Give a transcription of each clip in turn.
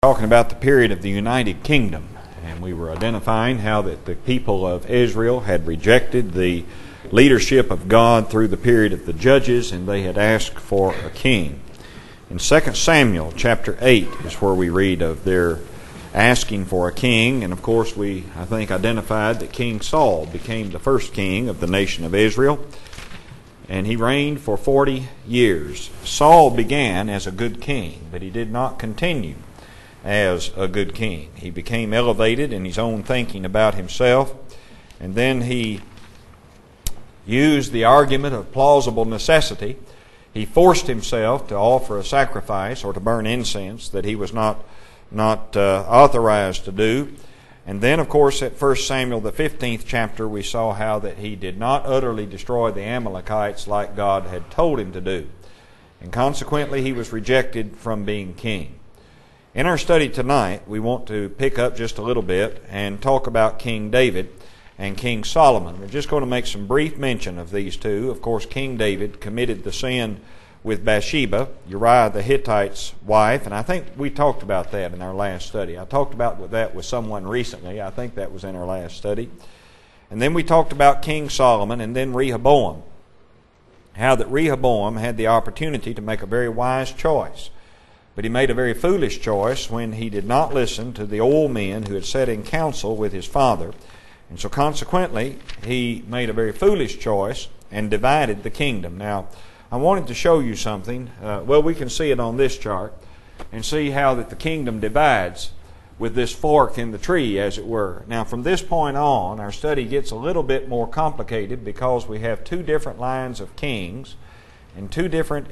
Talking about the period of the United Kingdom, and we were identifying how that the people of Israel had rejected the leadership of God through the period of the judges, and they had asked for a king. In 2 Samuel chapter 8 is where we read of their asking for a king, and of course I think identified that King Saul became the first king of the nation of Israel, and he reigned for 40 years. Saul began as a good king, but he did not continue as a good king. He became elevated in his own thinking about himself, and then he used the argument of plausible necessity. He forced himself to offer a sacrifice or to burn incense that he was not authorized to do. And then, of course, at 1 Samuel, the 15th chapter, we saw how that he did not utterly destroy the Amalekites like God had told him to do. And consequently, he was rejected from being king. In our study tonight, we want to pick up just a little bit and talk about King David and King Solomon. We're just going to make some brief mention of these two. Of course, King David committed the sin with Bathsheba, Uriah the Hittite's wife, and I think we talked about that in our last study. I talked about that with someone recently. I think that was in our last study. And then we talked about King Solomon and then Rehoboam. How that Rehoboam had the opportunity to make a very wise choice. But he made a very foolish choice when he did not listen to the old men who had sat in council with his father. And so consequently, he made a very foolish choice and divided the kingdom. Now, I wanted to show you something. We can see it on this chart and see how that the kingdom divides with this fork in the tree, as it were. Now, from this point on, our study gets a little bit more complicated because we have two different lines of kings and two different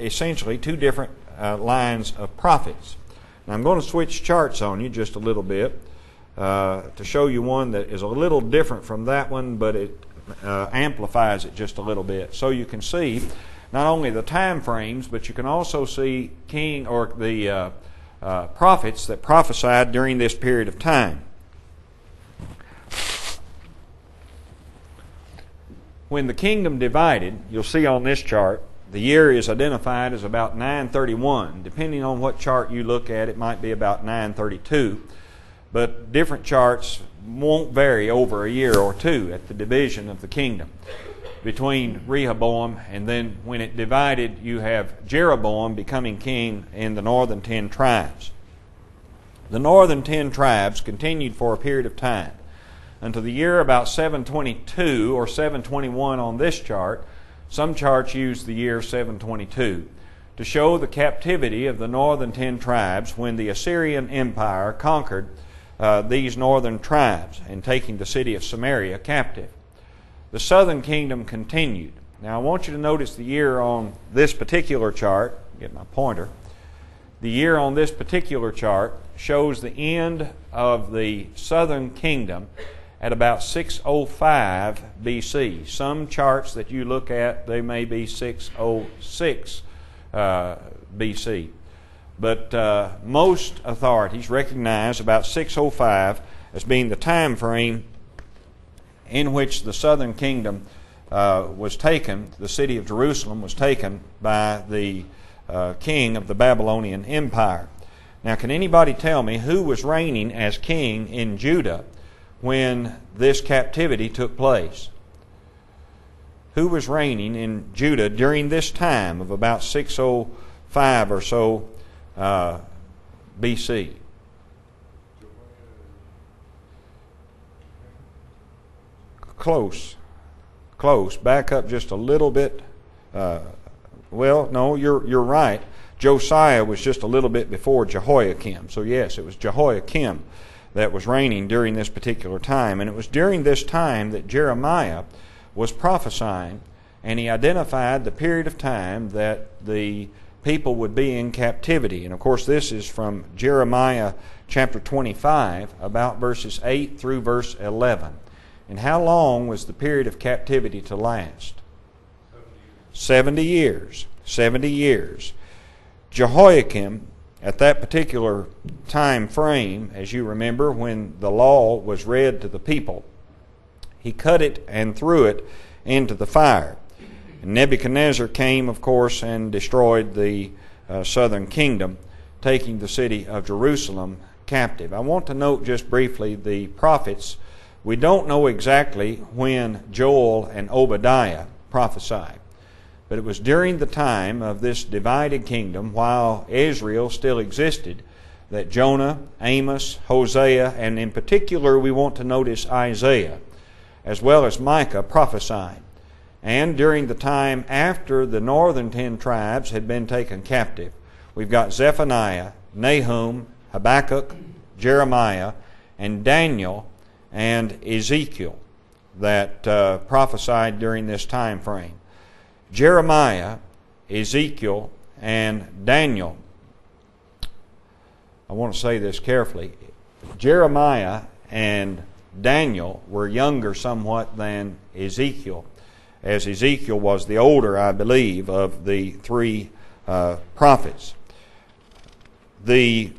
lines of prophets. Now, I'm going to switch charts on you just a little bit to show you one that is a little different from that one, but it amplifies it just a little bit. So you can see not only the time frames, but you can also see the prophets that prophesied during this period of time. When the kingdom divided, you'll see on this chart, the year is identified as about 931. Depending on what chart you look at, it might be about 932. But different charts won't vary over a year or two at the division of the kingdom between Rehoboam, and then when it divided, you have Jeroboam becoming king in the northern 10 tribes. The northern 10 tribes continued for a period of time until the year about 722 or 721 on this chart. Some charts use the year 722 to show the captivity of the northern 10 tribes when the Assyrian Empire conquered these northern tribes and taking the city of Samaria captive. The southern kingdom continued. Now I want you to notice the year on this particular chart. Get my pointer. The year on this particular chart shows the end of the southern kingdom at about 605 BC. Some charts that you look at, they may be 606 BC. But most authorities recognize about 605 as being the time frame in which the southern kingdom was taken. The city of Jerusalem was taken by the king of the Babylonian Empire. Now, can anybody tell me who was reigning as king in Judah when this captivity took place? Who was reigning in Judah during this time of about 605 or so BC? Close. Back up just a little bit. No, you're right. Josiah was just a little bit before Jehoiakim. So yes, it was Jehoiakim that was reigning during this particular time. And it was during this time that Jeremiah was prophesying, and he identified the period of time that the people would be in captivity. And of course, this is from Jeremiah chapter 25, about verses 8 through verse 11. And how long was the period of captivity to last? 70 years. 70 years. Jehoiakim, at that particular time frame, as you remember, when the law was read to the people, he cut it and threw it into the fire. And Nebuchadnezzar came, of course, and destroyed the southern kingdom, taking the city of Jerusalem captive. I want to note just briefly the prophets. We don't know exactly when Joel and Obadiah prophesied, but it was during the time of this divided kingdom, while Israel still existed, that Jonah, Amos, Hosea, and in particular we want to notice Isaiah, as well as Micah, prophesied. And during the time after the northern 10 tribes had been taken captive, we've got Zephaniah, Nahum, Habakkuk, Jeremiah, and Daniel, and Ezekiel that prophesied during this time frame. Jeremiah, Ezekiel, and Daniel. I want to say this carefully. Jeremiah and Daniel were younger somewhat than Ezekiel, as Ezekiel was the older, I believe, of the 3 prophets. The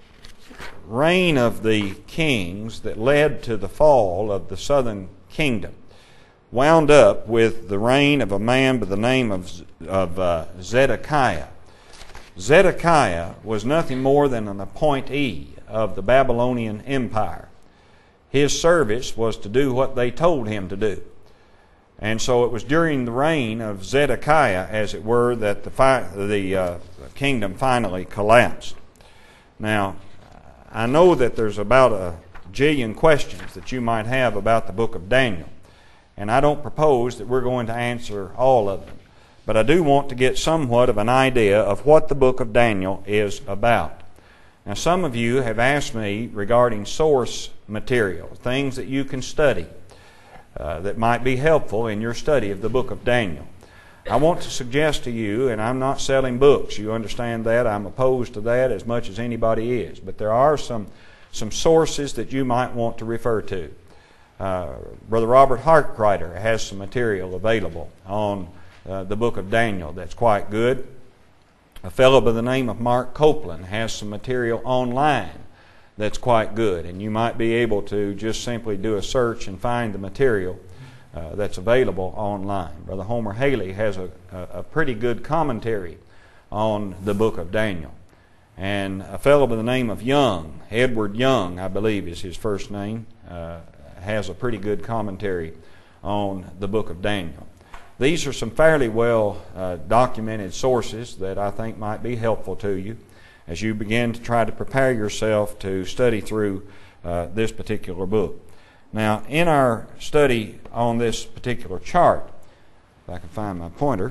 reign of the kings that led to the fall of the southern kingdom wound up with the reign of a man by the name of Zedekiah. Zedekiah was nothing more than an appointee of the Babylonian Empire. His service was to do what they told him to do. And so it was during the reign of Zedekiah, as it were, that the kingdom finally collapsed. Now, I know that there's about a jillion questions that you might have about the book of Daniel, and I don't propose that we're going to answer all of them, but I do want to get somewhat of an idea of what the book of Daniel is about. Now, some of you have asked me regarding source material, things that you can study that might be helpful in your study of the book of Daniel. I want to suggest to you, and I'm not selling books, you understand that, I'm opposed to that as much as anybody is, but there are some sources that you might want to refer to. Brother Robert Harkrider has some material available on the book of Daniel that's quite good. A fellow by the name of Mark Copeland has some material online that's quite good, and you might be able to just simply do a search and find the material that's available online. Brother Homer Haley has a pretty good commentary on the book of Daniel. And a fellow by the name of Young, Edward Young, I believe is his first name, has a pretty good commentary on the book of Daniel. These are some fairly well documented sources that I think might be helpful to you as you begin to try to prepare yourself to study through this particular book. Now, in our study on this particular chart, if I can find my pointer,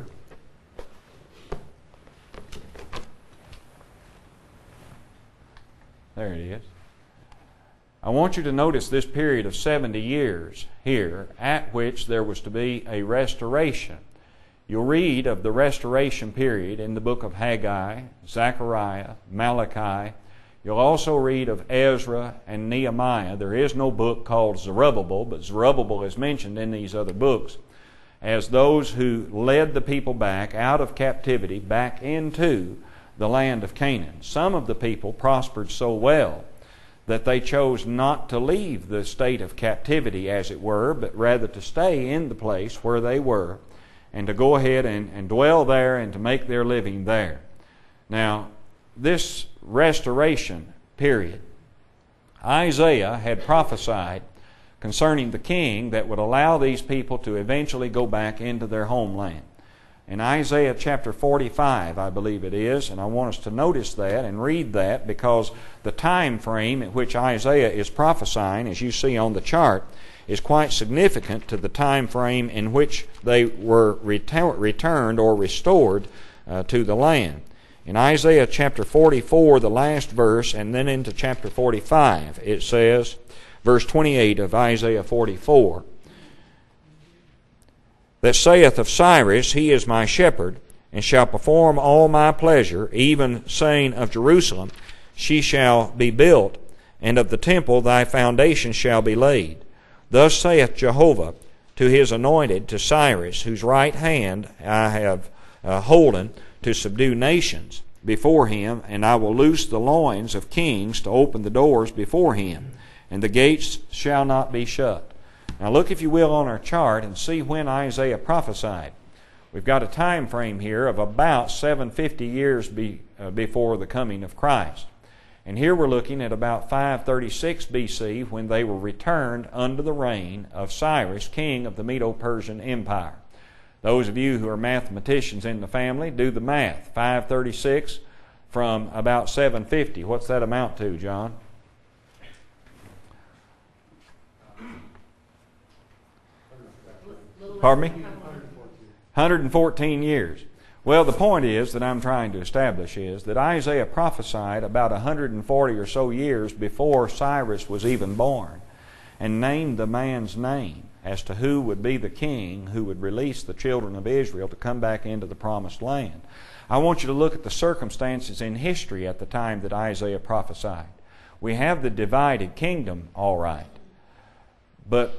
there it is. I want you to notice this period of 70 years here at which there was to be a restoration. You'll read of the restoration period in the book of Haggai, Zechariah, Malachi. You'll also read of Ezra and Nehemiah. There is no book called Zerubbabel, but Zerubbabel is mentioned in these other books as those who led the people back out of captivity, back into the land of Canaan. Some of the people prospered so well that they chose not to leave the state of captivity, as it were, but rather to stay in the place where they were and to go ahead and dwell there and to make their living there. Now, this restoration period, Isaiah had prophesied concerning the king that would allow these people to eventually go back into their homeland. In Isaiah chapter 45, I believe it is, and I want us to notice that and read that because the time frame at which Isaiah is prophesying, as you see on the chart, is quite significant to the time frame in which they were returned or restored to the land. In Isaiah chapter 44, the last verse, and then into chapter 45, it says, verse 28 of Isaiah 44, that saith of Cyrus, He is my shepherd, and shall perform all my pleasure, even saying of Jerusalem, She shall be built, and of the temple thy foundation shall be laid. Thus saith Jehovah to His anointed, to Cyrus, whose right hand I have holden, to subdue nations before him, and I will loose the loins of kings to open the doors before him, and the gates shall not be shut. Now look, if you will, on our chart and see when Isaiah prophesied. We've got a time frame here of about 750 years before the coming of Christ. And here we're looking at about 536 BC when they were returned under the reign of Cyrus, king of the Medo-Persian Empire. Those of you who are mathematicians in the family, do the math. 536 from about 750. What's that amount to, John? Pardon me? 114 years. Well, the point is that I'm trying to establish is that Isaiah prophesied about 140 or so years before Cyrus was even born and named the man's name as to who would be the king who would release the children of Israel to come back into the promised land. I want you to look at the circumstances in history at the time that Isaiah prophesied. We have the divided kingdom, all right, but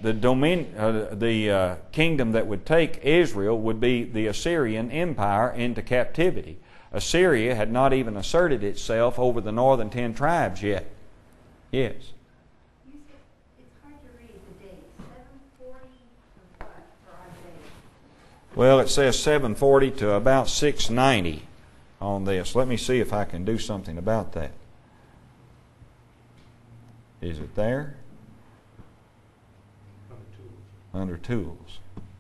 the kingdom that would take Israel would be the Assyrian Empire into captivity. Assyria had not even asserted itself over the northern 10 tribes yet. Yes? You said it's hard to read the date. 740 of what for Isaiah? Well, it says 740 to about 690 on this. Let me see if I can do something about that. Is it there? Under Tools.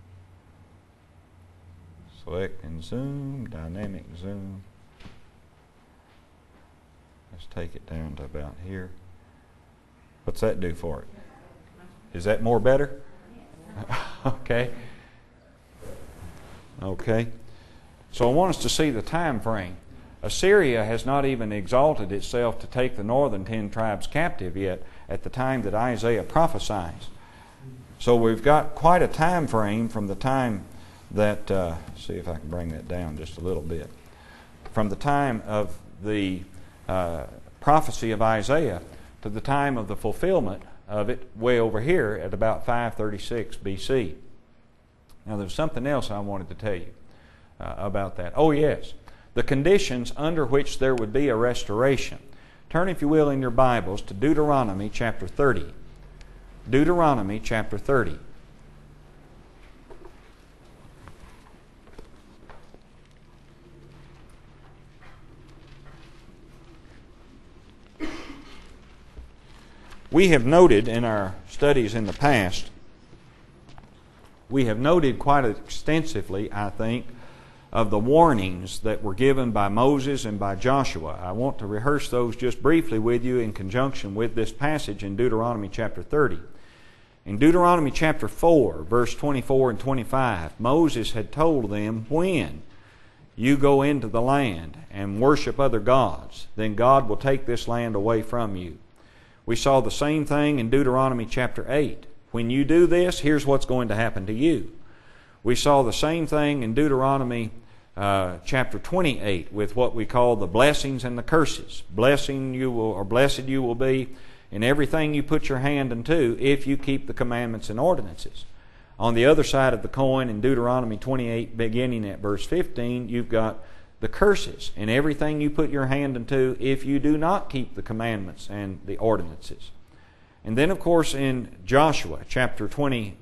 Select and zoom, dynamic zoom. Let's take it down to about here. What's that do for it? Is that more better? Okay. Okay. So I want us to see the time frame. Assyria has not even exalted itself to take the northern 10 tribes captive yet at the time that Isaiah prophesies. So we've got quite a time frame from the time that, see if I can bring that down just a little bit, from the time of the prophecy of Isaiah to the time of the fulfillment of it way over here at about 536 BC. Now there's something else I wanted to tell you about that. Oh yes, the conditions under which there would be a restoration. Turn, if you will, in your Bibles to Deuteronomy chapter 30. Deuteronomy chapter 30. We have noted in our studies in the past, we have noted quite extensively, I think, of the warnings that were given by Moses and by Joshua. I want to rehearse those just briefly with you in conjunction with this passage in Deuteronomy chapter 30. In Deuteronomy chapter 4, verse 24 and 25, Moses had told them, when you go into the land and worship other gods, then God will take this land away from you. We saw the same thing in Deuteronomy chapter 8. When you do this, here's what's going to happen to you. We saw the same thing in Deuteronomy chapter 28 with what we call the blessings and the curses. Blessed you will be in everything you put your hand unto if you keep the commandments and ordinances. On the other side of the coin in Deuteronomy 28 beginning at verse 15, you've got the curses in everything you put your hand unto if you do not keep the commandments and the ordinances. And then of course in Joshua chapter 21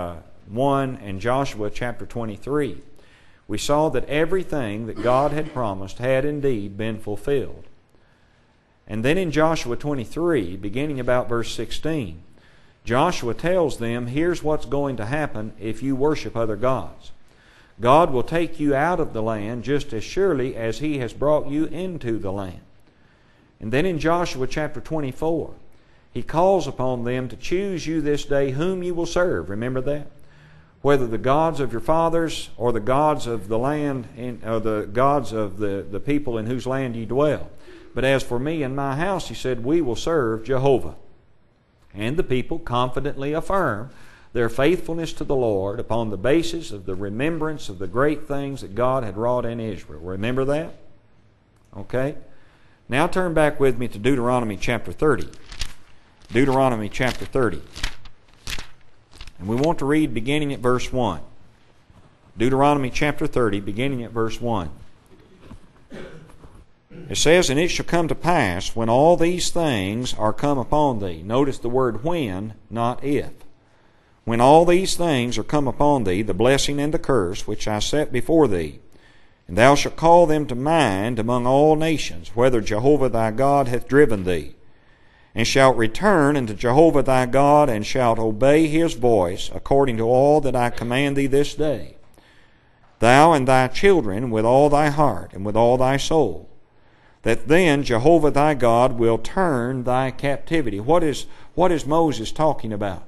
and Joshua chapter 23, we saw that everything that God had promised had indeed been fulfilled. And then in Joshua 23, beginning about verse 16, Joshua tells them, here's what's going to happen if you worship other gods. God will take you out of the land just as surely as He has brought you into the land. And then in Joshua chapter 24, He calls upon them to choose you this day whom you will serve. Remember that? Whether the gods of your fathers or the gods of the land, or the gods of the people in whose land ye dwell. But as for me and my house, He said, we will serve Jehovah. And the people confidently affirm their faithfulness to the Lord upon the basis of the remembrance of the great things that God had wrought in Israel. Remember that? Okay? Now turn back with me to Deuteronomy chapter 30. Deuteronomy chapter 30. And we want to read beginning at verse 1. Deuteronomy chapter 30, beginning at verse 1. It says, and it shall come to pass when all these things are come upon thee. Notice the word when, not if. When all these things are come upon thee, the blessing and the curse which I set before thee, And thou shalt call them to mind among all nations, whither Jehovah thy God hath driven thee. And shalt return unto Jehovah thy God, and shalt obey his voice, according to all that I command thee this day, thou and thy children with all thy heart and with all thy soul, that then Jehovah thy God will turn thy captivity. What is Moses talking about?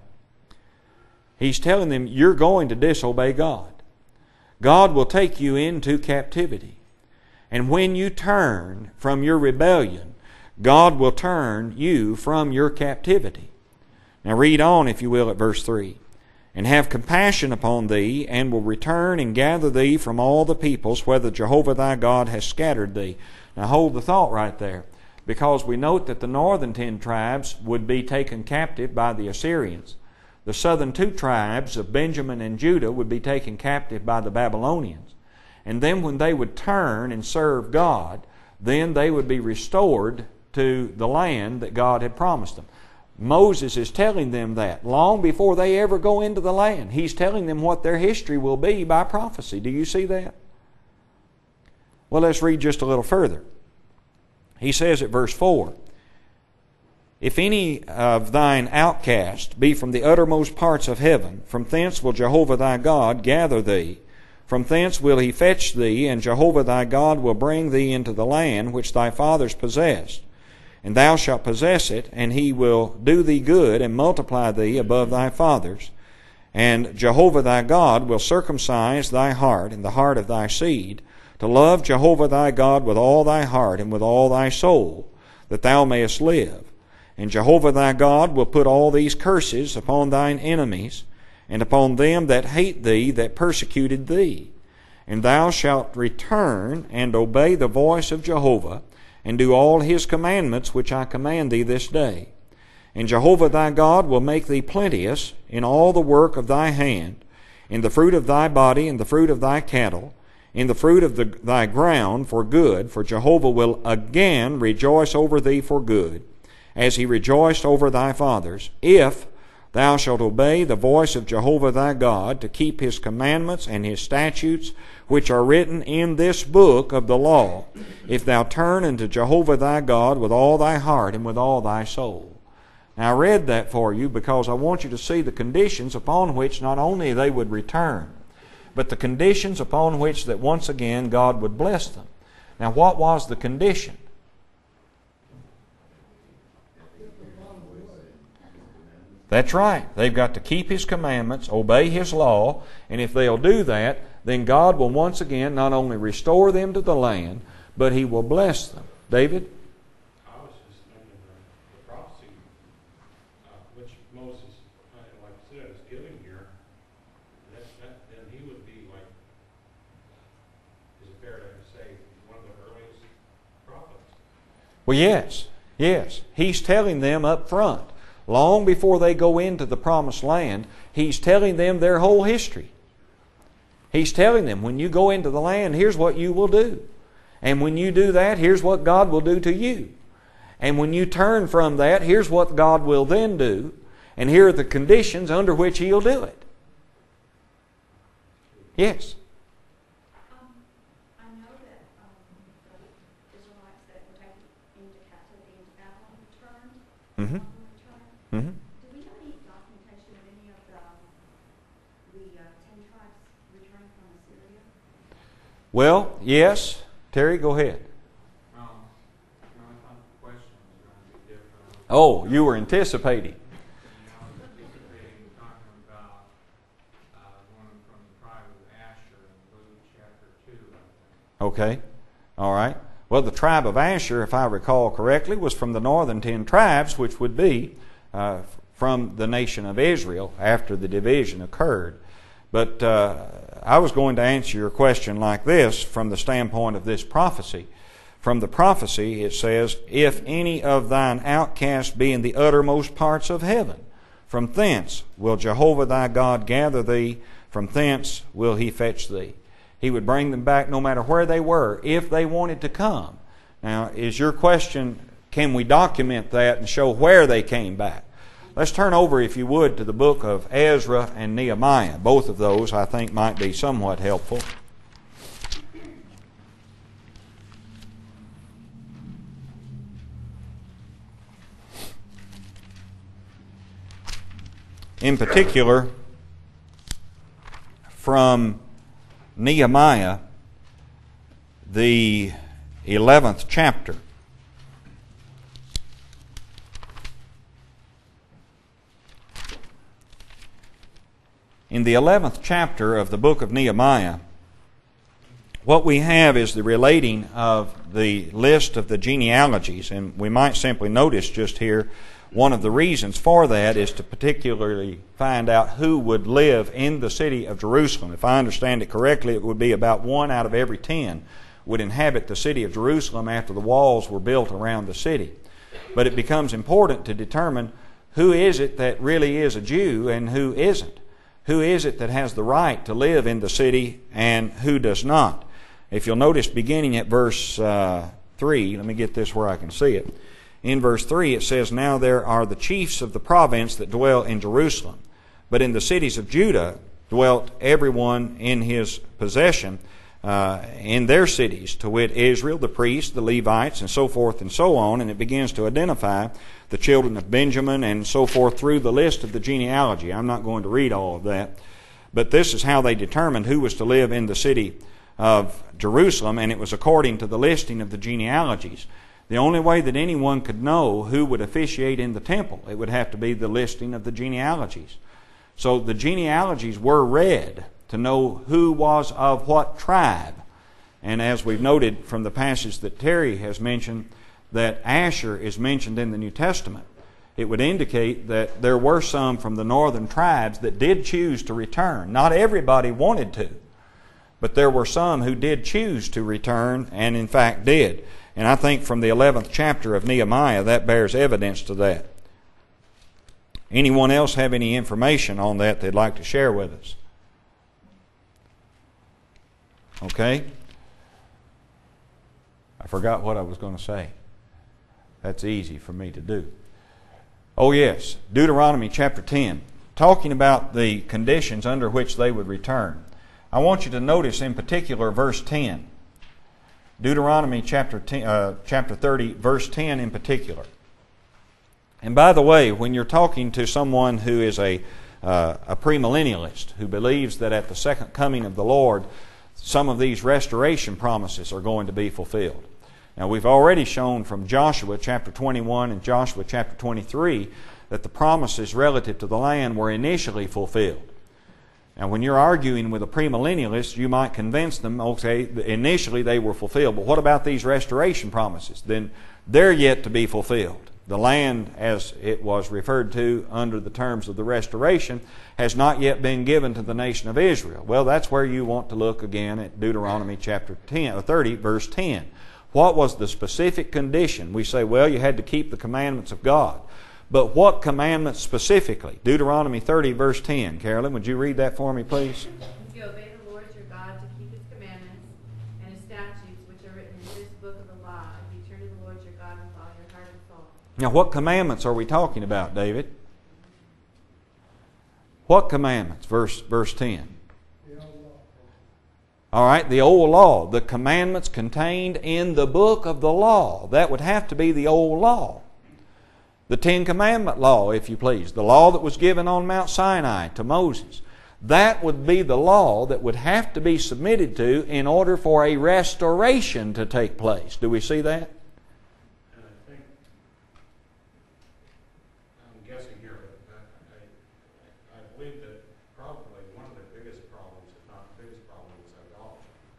He's telling them, you're going to disobey God. God will take you into captivity. And when you turn from your rebellion, God will turn you from your captivity. Now read on, if you will, at verse 3. And have compassion upon thee, and will return and gather thee from all the peoples, whether Jehovah thy God has scattered thee. Now hold the thought right there, because we note that the northern 10 tribes would be taken captive by the Assyrians. The southern 2 tribes of Benjamin and Judah would be taken captive by the Babylonians. And then when they would turn and serve God, then they would be restored to the land that God had promised them. Moses is telling them that long before they ever go into the land. He's telling them what their history will be by prophecy. Do you see that? Well, let's read just a little further. He says at verse 4, If any of thine outcast be from the uttermost parts of heaven, from thence will Jehovah thy God gather thee. From thence will he fetch thee, and Jehovah thy God will bring thee into the land which thy fathers possessed. And thou shalt possess it, and he will do thee good, and multiply thee above thy fathers. And Jehovah thy God will circumcise thy heart and the heart of thy seed, to love Jehovah thy God with all thy heart and with all thy soul, that thou mayest live. And Jehovah thy God will put all these curses upon thine enemies, and upon them that hate thee, that persecuted thee. And thou shalt return and obey the voice of Jehovah, and do all his commandments which I command thee this day. And Jehovah thy God will make thee plenteous in all the work of thy hand, in the fruit of thy body, in the fruit of thy cattle, in the fruit of thy ground for good, for Jehovah will again rejoice over thee for good, as he rejoiced over thy fathers, if thou shalt obey the voice of Jehovah thy God, to keep his commandments and his statutes, which are written in this book of the law, if thou turn unto Jehovah thy God with all thy heart and with all thy soul. Now I read that for you because I want you to see the conditions upon which not only they would return, but the conditions upon which that once again God would bless them. Now what was the condition? That's right. They've got to keep his commandments, obey his law, and if they'll do that, then God will once again not only restore them to the land, but he will bless them. David? I was just thinking the prophecy, which Moses, like you said, is giving here, then he would be like, is it fair to say, one of the earliest prophets? Well, yes. He's telling them up front. Long before they go into the promised land, he's telling them their whole history. He's telling them, when you go into the land, here's what you will do. And when you do that, here's what God will do to you. And when you turn from that, here's what God will then do. And here are the conditions under which he'll do it. Yes? I know that the Israelites that were taken into captivity into Babylon returned. Mm-hmm. Mm-hmm. Do we have any documentation of any of the 10 tribes returning from Assyria? Well, yes. Terry, go ahead. I thought the question was going to be different. Oh, you were anticipating. I was anticipating talking about one from the tribe of Asher in Luke chapter 2, I think. Okay. All right. Well, the tribe of Asher, if I recall correctly, was from the northern 10 tribes, which would be from the nation of Israel after the division occurred. But I was going to answer your question like this from the standpoint of this prophecy. From the prophecy, it says, If any of thine outcasts be in the uttermost parts of heaven, from thence will Jehovah thy God gather thee, from thence will he fetch thee. He would bring them back no matter where they were, if they wanted to come. Now, is your question, can we document that and show where they came back? Let's turn over, if you would, to the book of Ezra and Nehemiah. Both of those, I think, might be somewhat helpful. in particular from Nehemiah, the 11th chapter. In the 11th chapter of the book of Nehemiah, what we have is the relating of the list of the genealogies, and we might simply notice just here one of the reasons for that is to particularly find out who would live in the city of Jerusalem. If I understand it correctly, it would be about 1 out of every 10 would inhabit the city of Jerusalem after the walls were built around the city. But it becomes important to determine who is it that really is a Jew and who isn't. Who is it that has the right to live in the city and who does not? If you'll notice beginning at verse 3, let me get this where I can see it. In verse 3 it says, "Now there are the chiefs of the province that dwell in Jerusalem, but in the cities of Judah dwelt everyone in his possession in their cities, to wit Israel, the priests, the Levites, and so forth and so on." And it begins to identify the children of Benjamin and so forth through the list of the genealogy. I'm not going to read all of that, but this is how they determined who was to live in the city of Jerusalem, and it was according to the listing of the genealogies. The only way that anyone could know who would officiate in the temple, it would have to be the listing of the genealogies. So the genealogies were read to know who was of what tribe. And as we've noted from the passage that Terry has mentioned, that Asher is mentioned in the New Testament, it would indicate that there were some from the northern tribes that did choose to return. Not everybody wanted to, but there were some who did choose to return and in fact did. And I think from the 11th chapter of Nehemiah that bears evidence to that. Anyone else have any information on that they'd like to share with us? Okay. I forgot what I was going to say. That's easy for me to do. Oh yes, Deuteronomy chapter 10, talking about the conditions under which they would return. I want you to notice in particular verse 10. Deuteronomy chapter 30, verse 10 in particular. And by the way, when you're talking to someone who is a premillennialist, who believes that at the second coming of the Lord, some of these restoration promises are going to be fulfilled. Now, we've already shown from Joshua chapter 21 and Joshua chapter 23 that the promises relative to the land were initially fulfilled. Now, when you're arguing with a premillennialist, you might convince them, okay, initially they were fulfilled, but what about these restoration promises? Then they're yet to be fulfilled. The land, as it was referred to under the terms of the restoration, has not yet been given to the nation of Israel. Well, that's where you want to look again at Deuteronomy chapter 30, verse 10. What was the specific condition? We say, well, you had to keep the commandments of God. But what commandments specifically? Deuteronomy 30, verse 10. Carolyn, would you read that for me, please? If you obey the Lord your God to keep His commandments and His statutes, which are written in this book of the law, if you turn to the Lord your God with all your heart and soul. Now, what commandments are we talking about, David? What commandments? Verse 10. All right, the old law. The commandments contained in the book of the law. That would have to be the old law. The Ten Commandment law, if you please. The law that was given on Mount Sinai to Moses. That would be the law that would have to be submitted to in order for a restoration to take place. Do we see that? And I think, I'm guessing here, but I believe that probably one of the biggest problems, if not the biggest problem, is idolatry.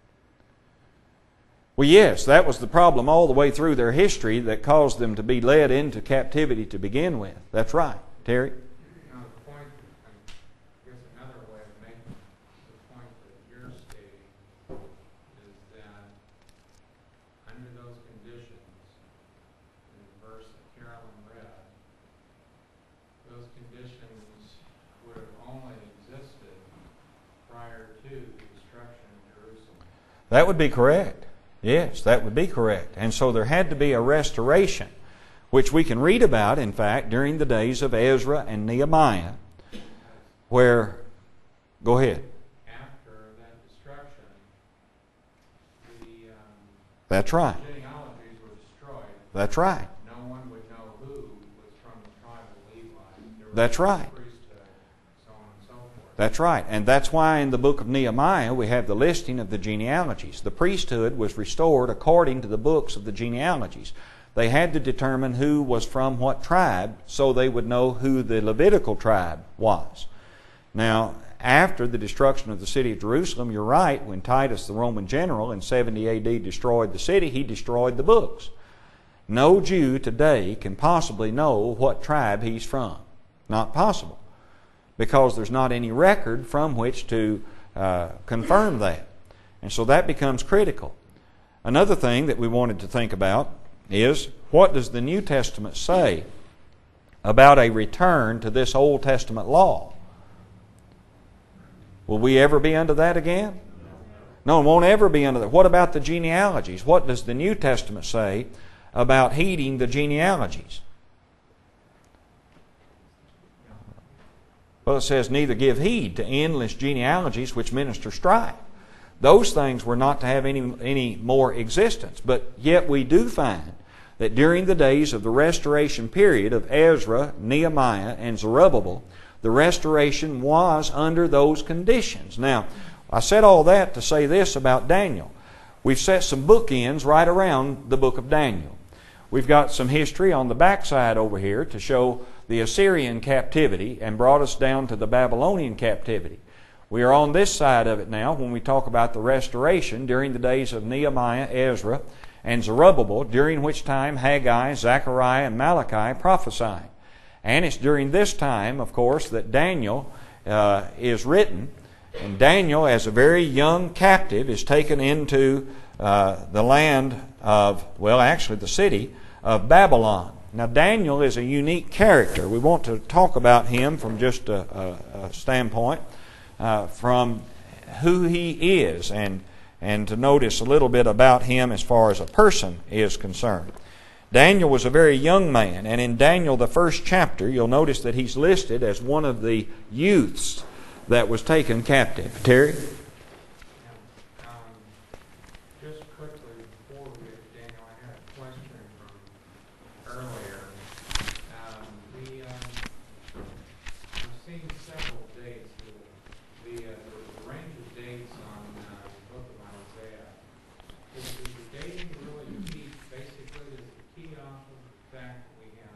Well, yes, that was the problem all the way through their history that caused them to be led into captivity to begin with. That's right. Terry? Now, the point, I guess another way of making the point that you're stating is that under those conditions, in the verse that Carolyn read, those conditions would have only existed prior to the destruction of Jerusalem. That would be correct. Yes, that would be correct. And so there had to be a restoration, which we can read about, in fact, during the days of Ezra and Nehemiah, where, go ahead. After that destruction, the That's right. genealogies were destroyed. That's right. No one would know who was from the tribe of Levi. There was That's no right. priesthood. That's right. And that's why in the book of Nehemiah we have the listing of the genealogies. The priesthood was restored according to the books of the genealogies. They had to determine who was from what tribe so they would know who the Levitical tribe was. Now, after the destruction of the city of Jerusalem, you're right, when Titus, the Roman general, in 70 A.D. destroyed the city, he destroyed the books. No Jew today can possibly know what tribe he's from. Not possible. Because there's not any record from which to confirm that. And so that becomes critical. Another thing that we wanted to think about is, what does the New Testament say about a return to this Old Testament law? Will we ever be under that again? No, it won't ever be under that. What about the genealogies? What does the New Testament say about heeding the genealogies? Well, it says, neither give heed to endless genealogies which minister strife. Those things were not to have any more existence. But yet we do find that during the days of the restoration period of Ezra, Nehemiah, and Zerubbabel, the restoration was under those conditions. Now, I said all that to say this about Daniel. We've set some bookends right around the book of Daniel. We've got some history on the backside over here to show the Assyrian captivity and brought us down to the Babylonian captivity. We are on this side of it now when we talk about the restoration during the days of Nehemiah, Ezra, and Zerubbabel, during which time Haggai, Zechariah, and Malachi prophesied. And it's during this time, of course, that Daniel is written. And Daniel, as a very young captive, is taken into the land of, well, actually the city of Babylon. Now, Daniel is a unique character. We want to talk about him from just a standpoint from who he is and to notice a little bit about him as far as a person is concerned. Daniel was a very young man, and in Daniel, the first chapter, you'll notice that he's listed as one of the youths that was taken captive. Terry? Just quickly, before we get to Daniel, I had a question from earlier. I've seen several dates, the range of dates on the book of Isaiah. Is the dating really key? Basically, is the key off of the fact that we have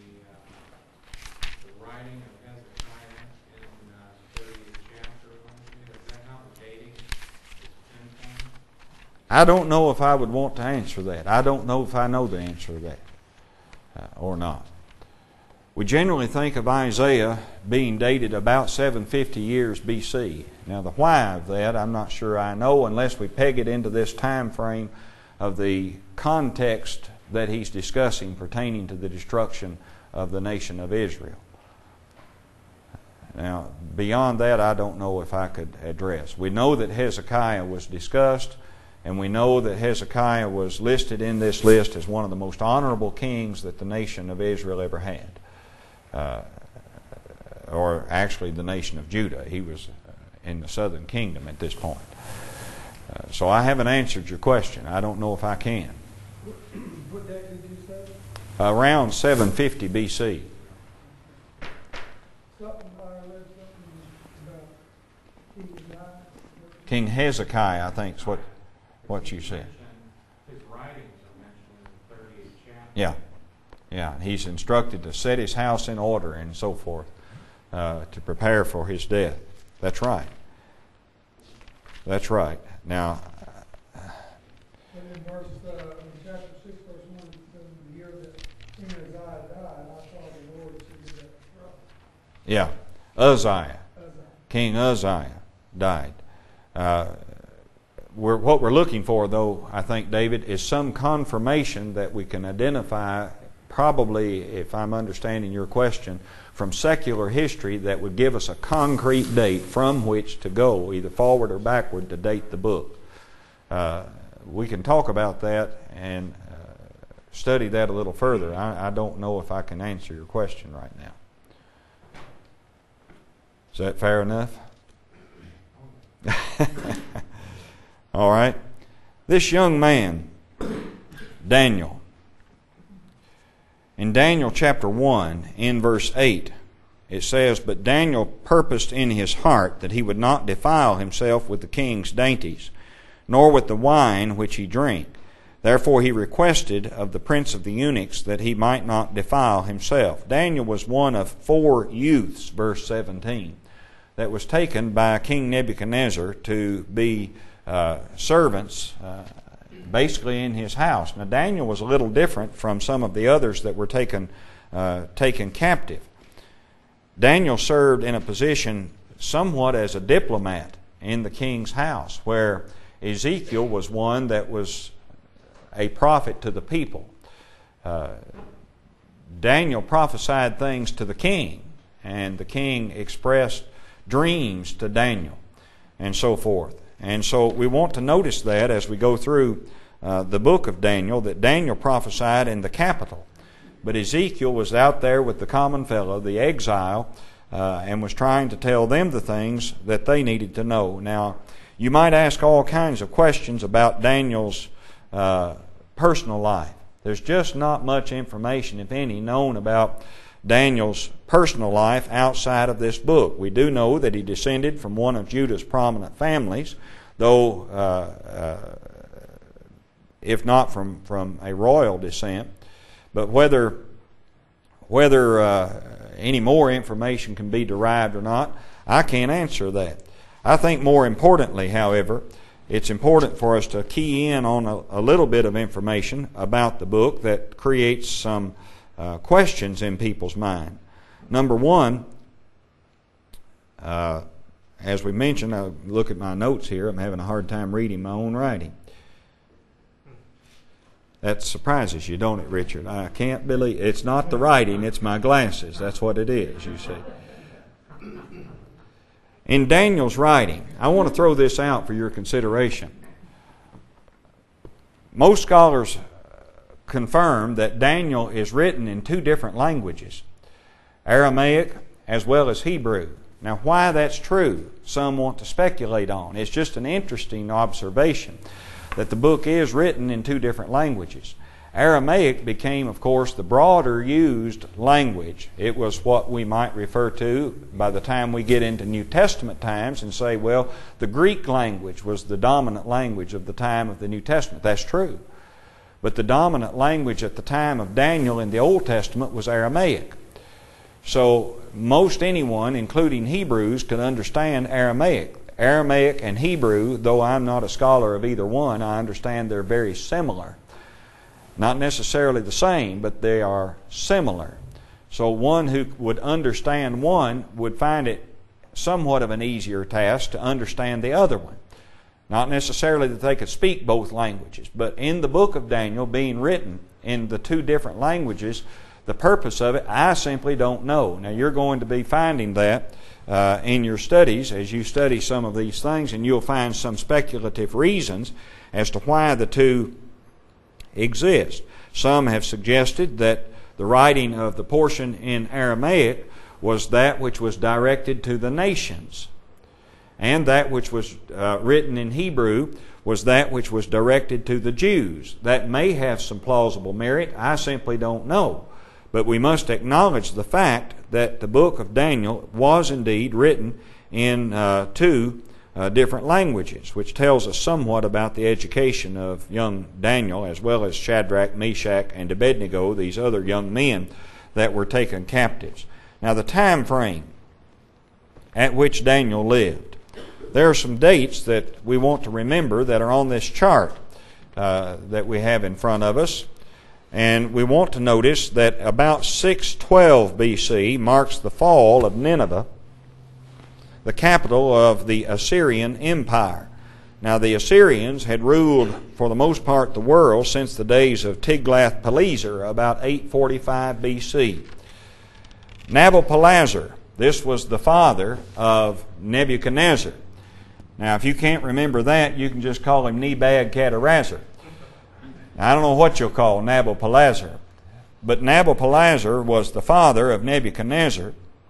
the writing of Hezekiah in the 30th chapter? Is that how the dating is pinpointed? I don't know if I would want to answer that. I don't know if I know the answer to that or not. We generally think of Isaiah being dated about 750 years BC. Now, the why of that, I'm not sure I know, unless we peg it into this time frame of the context that he's discussing pertaining to the destruction of the nation of Israel. Now, beyond that, I don't know if I could address. We know that Hezekiah was discussed, and we know that Hezekiah was listed in this list as one of the most honorable kings that the nation of Israel ever had. Or actually the nation of Judah. He was in the southern kingdom at this point. So I haven't answered your question. I don't know if I can. What date did you say? Around 750 BC. Something I read something about King Hezekiah, I think, is what you said. His writings are mentioned in the 30th chapter. Yeah. Yeah, he's instructed to set his house in order and so forth to prepare for his death. That's right. That's right. Now, and in chapter 6, verse 1, it says, the year that King Uzziah died, I saw the Lord seated at the throne. yeah, Uzziah. King Uzziah died. What we're looking for, though, I think, David, is some confirmation that we can identify, probably, if I'm understanding your question, from secular history that would give us a concrete date from which to go, either forward or backward, to date the book. We can talk about that and study that a little further. I don't know if I can answer your question right now. Is that fair enough? All right. This young man, Daniel, in Daniel chapter 1, in verse 8, it says, "But Daniel purposed in his heart that he would not defile himself with the king's dainties, nor with the wine which he drank. Therefore he requested of the prince of the eunuchs that he might not defile himself." Daniel was one of 4 youths, verse 17, that was taken by King Nebuchadnezzar to be servants basically in his house. Now Daniel was a little different from some of the others that were taken captive. Daniel served in a position somewhat as a diplomat in the king's house, where Ezekiel was one that was a prophet to the people. Daniel prophesied things to the king, and the king expressed dreams to Daniel, and so forth. And so we want to notice that as we go through the book of Daniel, that Daniel prophesied in the capital, but Ezekiel was out there with the common fellow, the exile, and was trying to tell them the things that they needed to know. Now, you might ask all kinds of questions about Daniel's personal life. There's just not much information, if any, known about Daniel's personal life outside of this book. We do know that he descended from one of Judah's prominent families, though if not from a royal descent. But whether any more information can be derived or not, I can't answer that. I think more importantly, however, it's important for us to key in on a little bit of information about the book that creates some questions in people's mind. Number one, as we mentioned, I look at my notes here. I'm having a hard time reading my own writing. That surprises you, don't it, Richard? I can't believe it's not the writing, it's my glasses. That's what it is, you see. In Daniel's writing, I want to throw this out for your consideration. Most scholars confirm that Daniel is written in 2 different languages, Aramaic as well as Hebrew. Now, why that's true, some want to speculate on. It's just an interesting observation that the book is written in 2 different languages. Aramaic became, of course, the broader used language. It was what we might refer to by the time we get into New Testament times and say, well, the Greek language was the dominant language of the time of the New Testament. That's true. But the dominant language at the time of Daniel in the Old Testament was Aramaic. So most anyone, including Hebrews, could understand Aramaic. Aramaic and Hebrew, though I'm not a scholar of either one, I understand they're very similar. Not necessarily the same, but they are similar. So one who would understand one would find it somewhat of an easier task to understand the other one. Not necessarily that they could speak both languages, but in the book of Daniel being written in the 2 different languages, the purpose of it, I simply don't know. Now you're going to be finding that in your studies as you study some of these things, and you'll find some speculative reasons as to why the 2 exist. Some have suggested that the writing of the portion in Aramaic was that which was directed to the nations, and that which was written in Hebrew was that which was directed to the Jews. That may have some plausible merit. I simply don't know. But we must acknowledge the fact that the book of Daniel was indeed written in 2 different languages, which tells us somewhat about the education of young Daniel, as well as Shadrach, Meshach, and Abednego, these other young men that were taken captives. Now, the time frame at which Daniel lived. There are some dates that we want to remember that are on this chart that we have in front of us. And we want to notice that about 612 BC marks the fall of Nineveh, the capital of the Assyrian Empire. Now, the Assyrians had ruled, for the most part, the world since the days of Tiglath-Pileser, about 845 BC. Nabopolassar, this was the father of Nebuchadnezzar. Now, if you can't remember that, you can just call him Nebag-Cadarazzar. I don't know what you'll call Nabopolassar, but Nabopolassar was the father of Nebuchadnezzar,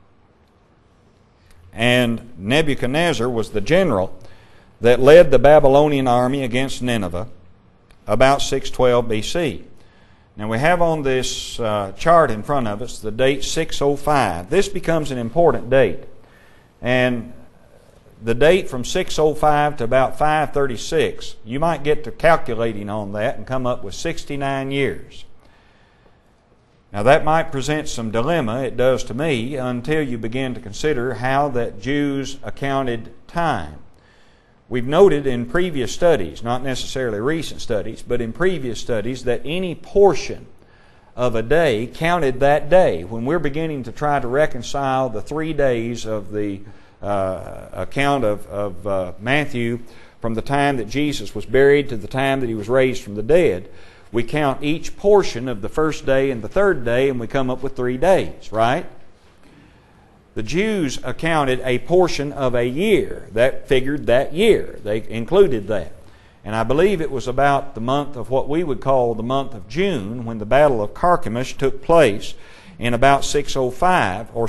and Nebuchadnezzar was the general that led the Babylonian army against Nineveh about 612 BC. Now we have on this chart in front of us the date 605. This becomes an important date. And the date from 605 to about 536, you might get to calculating on that and come up with 69 years. Now that might present some dilemma, it does to me, until you begin to consider how that Jews accounted time. We've noted in previous studies, not necessarily recent studies, but in previous studies, that any portion of a day counted that day. When we're beginning to try to reconcile the 3 days of the account of Matthew from the time that Jesus was buried to the time that He was raised from the dead, we count each portion of the first day and the third day, and we come up with 3 days, right? The Jews accounted a portion of a year. That figured that year. They included that. And I believe it was about the month of what we would call the month of June when the Battle of Carchemish took place in about 605 or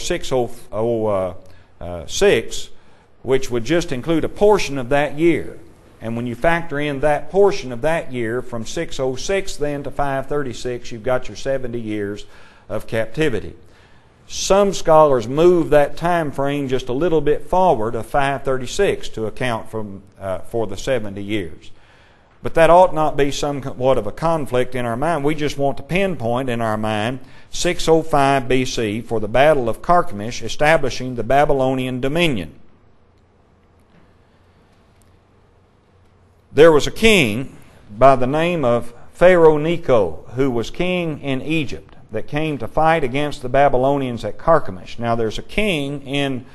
606, which would just include a portion of that year. And when you factor in that portion of that year from 606 then to 536, you've got your 70 years of captivity. Some scholars move that time frame just a little bit forward of 536 to account for the 70 years. But that ought not be somewhat of a conflict in our mind. We just want to pinpoint in our mind 605 BC for the Battle of Carchemish, establishing the Babylonian dominion. There was a king by the name of Pharaoh Necho who was king in Egypt that came to fight against the Babylonians at Carchemish. Now there's a king in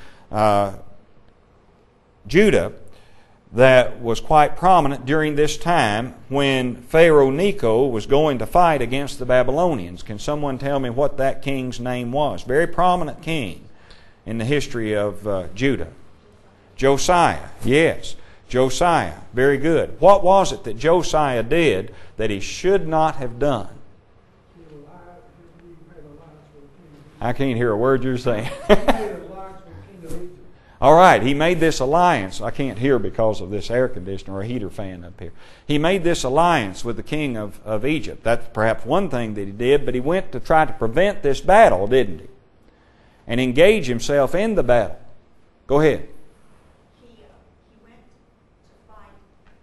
Judah that was quite prominent during this time when Pharaoh Necho was going to fight against the Babylonians. Can someone tell me what that king's name was? Very prominent king in the history of Judah. Josiah, yes. Josiah, very good. What was it that Josiah did that he should not have done? I can't hear a word you're saying. All right, he made this alliance. I can't hear because of this air conditioner or heater fan up here. He made this alliance with the king of Egypt. That's perhaps one thing that he did, but he went to try to prevent this battle, didn't he? And engage himself in the battle. Go ahead. He went to fight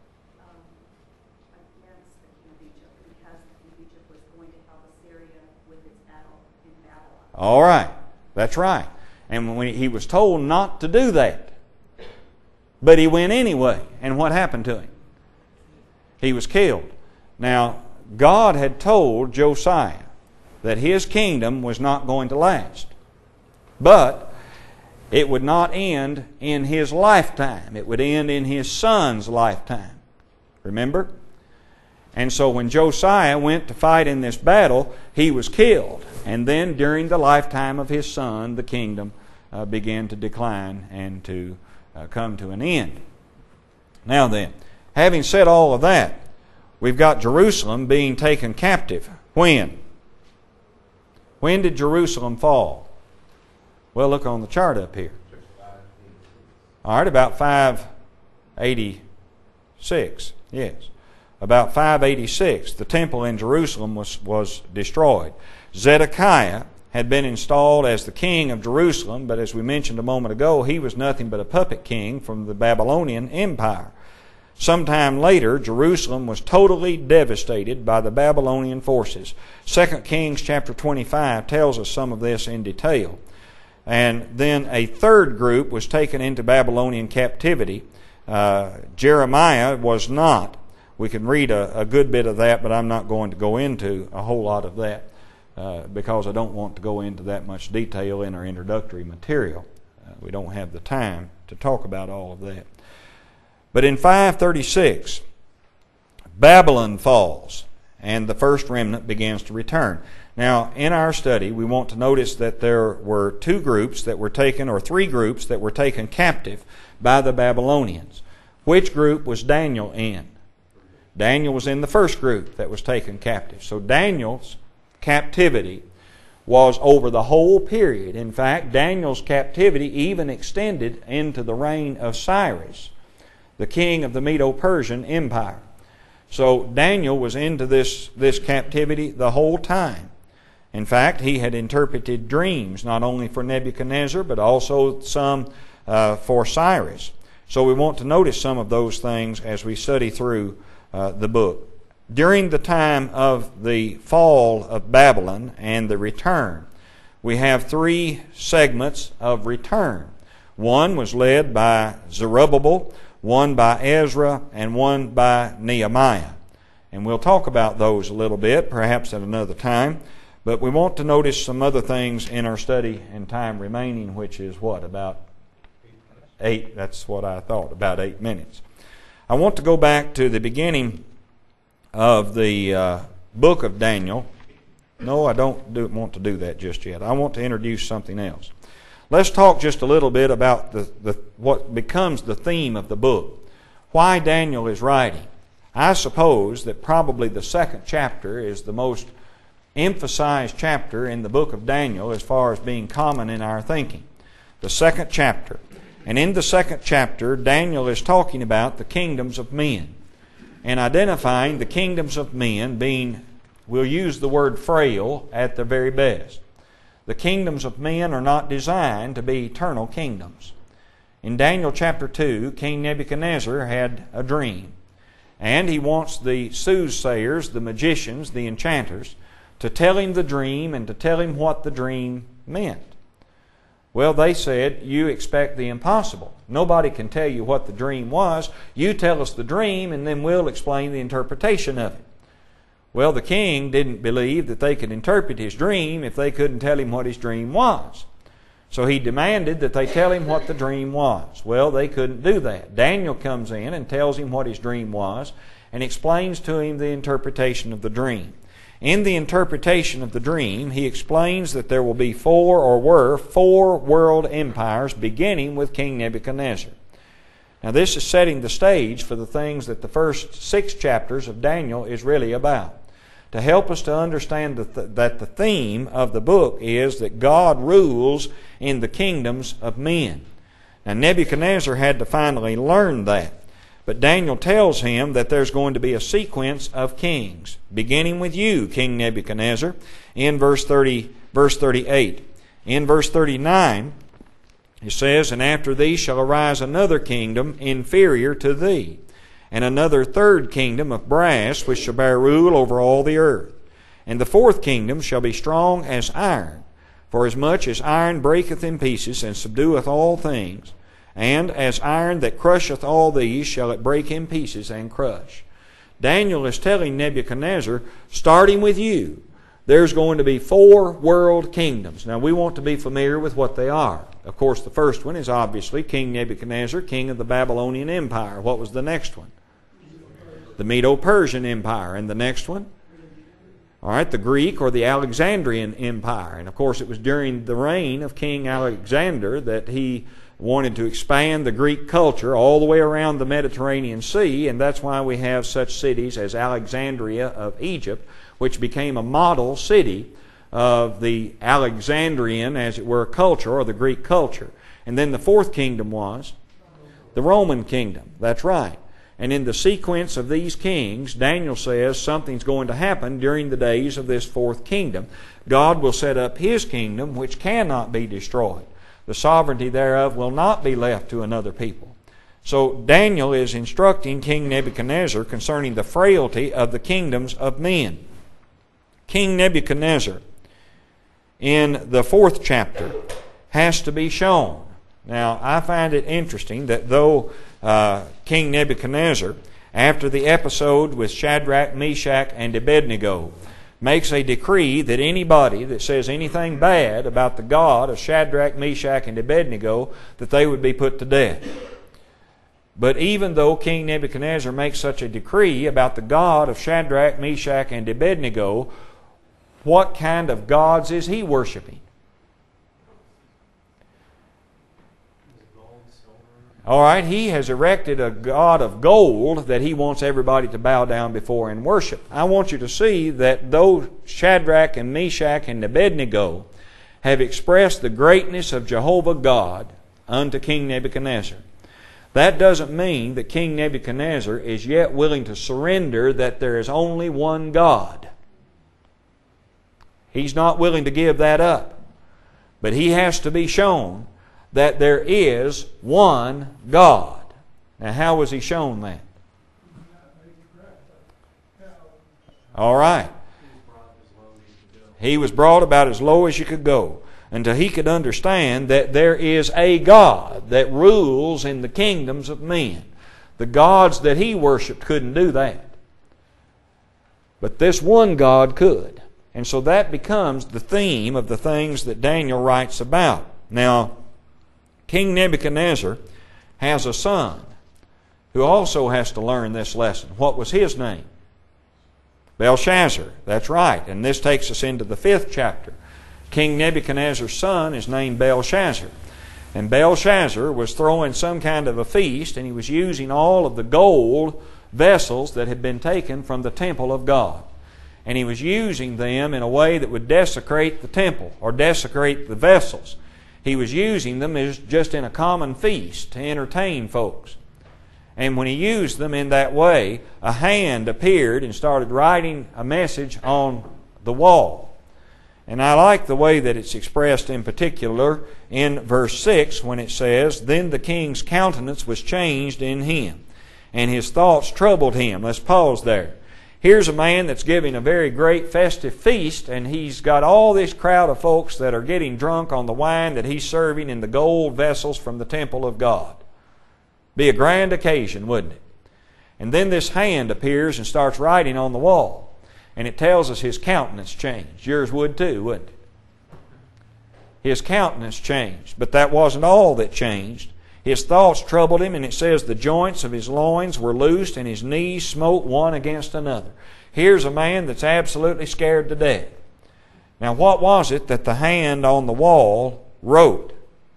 against the king of Egypt because the king of Egypt was going to help Assyria with its battle in Babylon. All right, that's right. And when he was told not to do that, but he went anyway. And what happened to him? He was killed. Now, God had told Josiah that his kingdom was not going to last. But it would not end in his lifetime. It would end in his son's lifetime. Remember? And so when Josiah went to fight in this battle, he was killed. And then during the lifetime of his son, the kingdom began to decline and to come to an end. Now then, having said all of that, we've got Jerusalem being taken captive. When? When did Jerusalem fall? Well, look on the chart up here. All right, about 586. Yes. About 586, the temple in Jerusalem was destroyed. Zedekiah had been installed as the king of Jerusalem, but as we mentioned a moment ago, he was nothing but a puppet king from the Babylonian Empire. Sometime later, Jerusalem was totally devastated by the Babylonian forces. 2 Kings chapter 25 tells us some of this in detail. And then a third group was taken into Babylonian captivity. Jeremiah was not. We can read a good bit of that, but I'm not going to go into a whole lot of that because I don't want to go into that much detail in our introductory material. We don't have the time to talk about all of that. But in 536, Babylon falls, and the first remnant begins to return. Now, in our study, we want to notice that there were two groups that were taken, or three groups that were taken captive by the Babylonians. Which group was Daniel in? Daniel was in the first group that was taken captive. So Daniel's captivity was over the whole period. In fact, Daniel's captivity even extended into the reign of Cyrus, the king of the Medo-Persian Empire. So Daniel was into this captivity the whole time. In fact, he had interpreted dreams, not only for Nebuchadnezzar, but also some for Cyrus. So we want to notice some of those things as we study through the book. During the time of the fall of Babylon and the return, we have three segments of return. One was led by Zerubbabel, one by Ezra, and one by Nehemiah. And we'll talk about those a little bit, perhaps at another time. But we want to notice some other things in our study and time remaining, which is what, about 8? That's what I thought, about 8 minutes. I want to go back to the beginning of the book of Daniel. No, I don't want to do that just yet. I want to introduce something else. Let's talk just a little bit about what becomes the theme of the book. Why Daniel is writing. I suppose that probably the second chapter is the most emphasized chapter in the book of Daniel as far as being common in our thinking. The second chapter. And in the second chapter, Daniel is talking about the kingdoms of men and identifying the kingdoms of men being, we'll use the word frail at the very best. The kingdoms of men are not designed to be eternal kingdoms. In Daniel chapter 2, King Nebuchadnezzar had a dream. And he wants the soothsayers, the magicians, the enchanters, to tell him the dream and to tell him what the dream meant. Well, they said, you expect the impossible. Nobody can tell you what the dream was. You tell us the dream and then we'll explain the interpretation of it. Well, the king didn't believe that they could interpret his dream if they couldn't tell him what his dream was. So he demanded that they tell him what the dream was. Well, they couldn't do that. Daniel comes in and tells him what his dream was and explains to him the interpretation of the dream. In the interpretation of the dream, he explains that there will be were four world empires beginning with King Nebuchadnezzar. Now this is setting the stage for the things that the first 6 chapters of Daniel is really about. To help us to understand that the theme of the book is that God rules in the kingdoms of men. Now Nebuchadnezzar had to finally learn that. But Daniel tells him that there's going to be a sequence of kings, beginning with you, King Nebuchadnezzar, in verse 38. In verse 39, it says, and after thee shall arise another kingdom inferior to thee, and another third kingdom of brass, which shall bear rule over all the earth. And the fourth kingdom shall be strong as iron, for as much as iron breaketh in pieces and subdueth all things, and as iron that crusheth all these shall it break in pieces and crush. Daniel is telling Nebuchadnezzar, starting with you, there's going to be 4 world kingdoms. Now we want to be familiar with what they are. Of course, the first one is obviously King Nebuchadnezzar, king of the Babylonian Empire. What was the next one? The Medo-Persian Empire. And the next one? All right, the Greek or the Alexandrian Empire. And of course, it was during the reign of King Alexander that he wanted to expand the Greek culture all the way around the Mediterranean Sea, and that's why we have such cities as Alexandria of Egypt, which became a model city of the Alexandrian, as it were, culture, or the Greek culture. And then the fourth kingdom was the Roman kingdom. That's right. And in the sequence of these kings, Daniel says something's going to happen during the days of this fourth kingdom. God will set up His kingdom, which cannot be destroyed. The sovereignty thereof will not be left to another people. So Daniel is instructing King Nebuchadnezzar concerning the frailty of the kingdoms of men. King Nebuchadnezzar, in the 4th chapter, has to be shown. Now, I find it interesting that though King Nebuchadnezzar, after the episode with Shadrach, Meshach, and Abednego, makes a decree that anybody that says anything bad about the God of Shadrach, Meshach, and Abednego, that they would be put to death. But even though King Nebuchadnezzar makes such a decree about the God of Shadrach, Meshach, and Abednego, what kind of gods is he worshiping? All right, he has erected a god of gold that he wants everybody to bow down before and worship. I want you to see that though Shadrach and Meshach and Abednego have expressed the greatness of Jehovah God unto King Nebuchadnezzar, that doesn't mean that King Nebuchadnezzar is yet willing to surrender that there is only one God. He's not willing to give that up. But he has to be shown that there is one God. Now, how was he shown that? All right. He was brought about as low as you could go until he could understand that there is a God that rules in the kingdoms of men. The gods that he worshipped couldn't do that. But this one God could. And so that becomes the theme of the things that Daniel writes about. Now, King Nebuchadnezzar has a son who also has to learn this lesson. What was his name? Belshazzar. That's right. And this takes us into the 5th chapter. King Nebuchadnezzar's son is named Belshazzar. And Belshazzar was throwing some kind of a feast, and he was using all of the gold vessels that had been taken from the temple of God. And he was using them in a way that would desecrate the temple or desecrate the vessels. He was using them as just in a common feast to entertain folks. And when he used them in that way, a hand appeared and started writing a message on the wall. And I like the way that it's expressed in particular in verse 6 when it says, "Then the king's countenance was changed in him, and his thoughts troubled him." Let's pause there. Here's a man that's giving a very great festive feast, and he's got all this crowd of folks that are getting drunk on the wine that he's serving in the gold vessels from the temple of God. Be a grand occasion, wouldn't it? And then this hand appears and starts writing on the wall. And it tells us his countenance changed. Yours would too, wouldn't it? His countenance changed. But that wasn't all that changed. His thoughts troubled him, and it says the joints of his loins were loosed, and his knees smote one against another. Here's a man that's absolutely scared to death. Now, what was it that the hand on the wall wrote?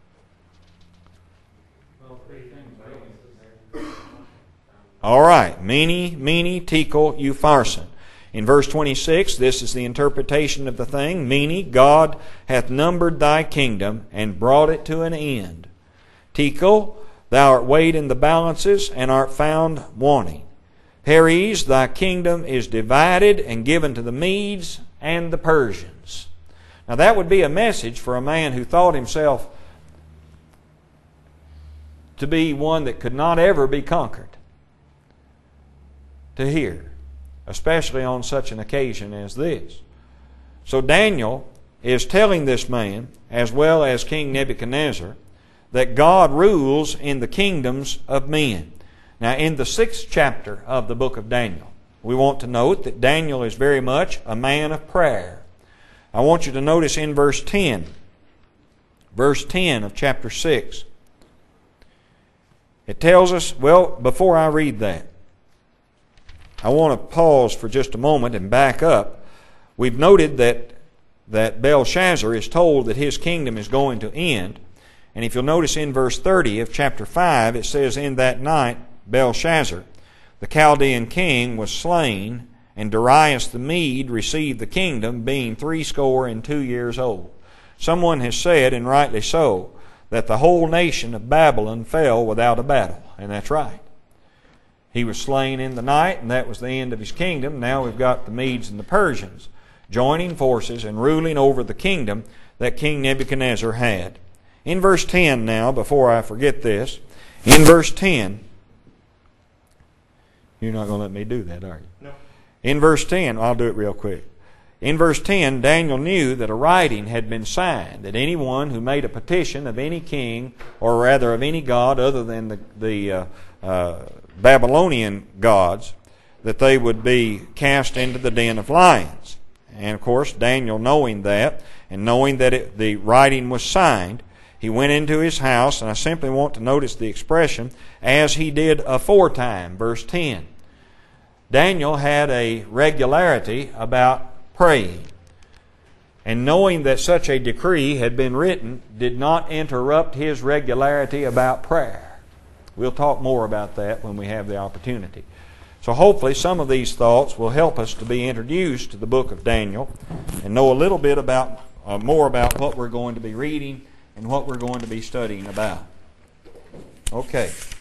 All right, mene, tekel, upharsin. In verse 26, this is the interpretation of the thing. Mene, God hath numbered thy kingdom and brought it to an end. Tekel, thou art weighed in the balances and art found wanting. Peres, thy kingdom is divided and given to the Medes and the Persians. Now that would be a message for a man who thought himself to be one that could not ever be conquered, to hear, especially on such an occasion as this. So Daniel is telling this man, as well as King Nebuchadnezzar, that God rules in the kingdoms of men. Now, in the 6th chapter of the book of Daniel, we want to note that Daniel is very much a man of prayer. I want you to notice in verse 10 of chapter 6, it tells us, well, before I read that, I want to pause for just a moment and back up. We've noted that Belshazzar is told that his kingdom is going to end. And if you'll notice in verse 30 of chapter 5, it says, "In that night Belshazzar, the Chaldean king, was slain, and Darius the Mede received the kingdom, being 62 years old." Someone has said, and rightly so, that the whole nation of Babylon fell without a battle. And that's right. He was slain in the night, and that was the end of his kingdom. Now we've got the Medes and the Persians joining forces and ruling over the kingdom that King Nebuchadnezzar had. In verse 10 now, before I forget this, in verse 10, you're not going to let me do that, are you? No. In verse 10, I'll do it real quick. In verse 10, Daniel knew that a writing had been signed, that anyone who made a petition of any king, or rather of any god other than the Babylonian gods, that they would be cast into the den of lions. And of course, Daniel, knowing that, and knowing that the writing was signed, he went into his house, and I simply want to notice the expression, as he did aforetime, verse 10. Daniel had a regularity about praying, and knowing that such a decree had been written did not interrupt his regularity about prayer. We'll talk more about that when we have the opportunity. So hopefully some of these thoughts will help us to be introduced to the book of Daniel and know a little bit about more about what we're going to be reading and what we're going to be studying about. Okay.